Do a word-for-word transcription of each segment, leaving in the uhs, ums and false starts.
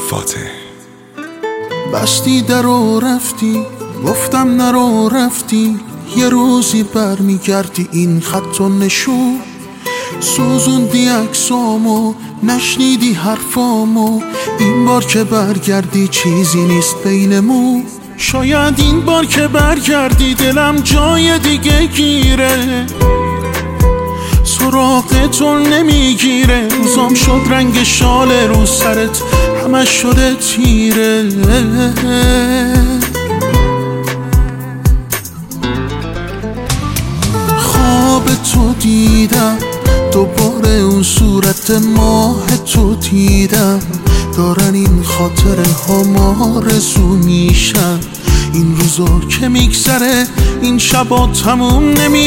فاتح. بستی در و رفتی، گفتم نرو رفتی، یه روزی برمیگردی این خط و نشون. سوزوندی عکسامو، نشنیدی حرفامو، این بار که برگردی چیزی نیست بینمون. شاید این بار که برگردی دلم جای دیگه گیره، سراغ تو نمیگیره. روزام شد رنگ شال رو سرت، همه شده تیره. خواب تو دیدم، دوباره اون صورت ماه تو دیدم. دارن این خاطره ها آرزو میشن، این روزا که میگذره این شبا تموم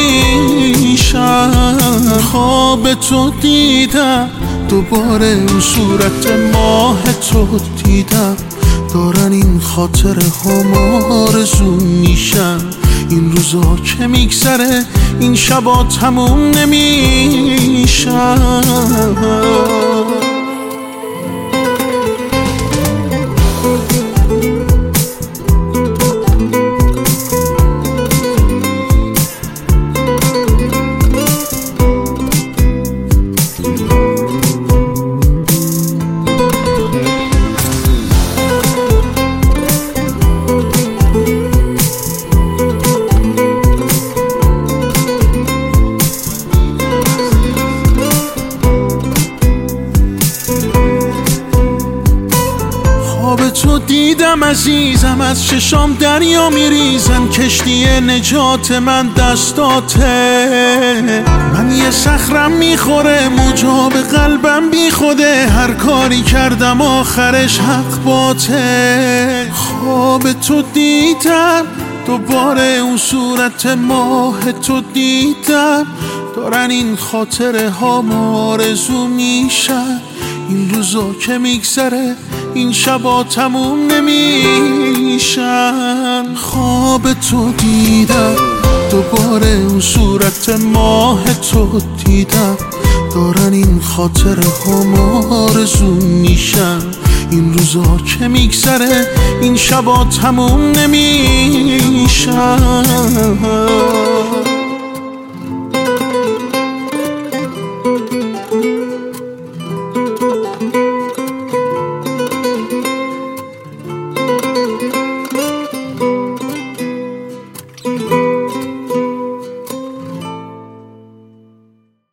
نمیشن. خواب تو دیدم، دوباره اون صورت ماه تو دیدم. دارن این خاطره ها آرزو میشن، این روزا که میگذره این شبا تموم نمیشن. خواب تو دیدم عزیزم، از چشام دریا میریزن، کشتی نجات من دستاته. من یه صخرم میخوره، موجا به قلبم بی خوده، هر کاری کردم آخرش حق باته. خواب تو دیدم، دوباره اون صورت ماه تو دیدم. دارن این خاطره ها آرزو میشن، این روزا که میگذره این شبا تموم نمیشن. خواب تو دیدم، دوباره اون صورت ماه تو دیدم. دارن این خاطره ها آرزو میشن، این روزا که میگذره این شبا تموم نمیشن.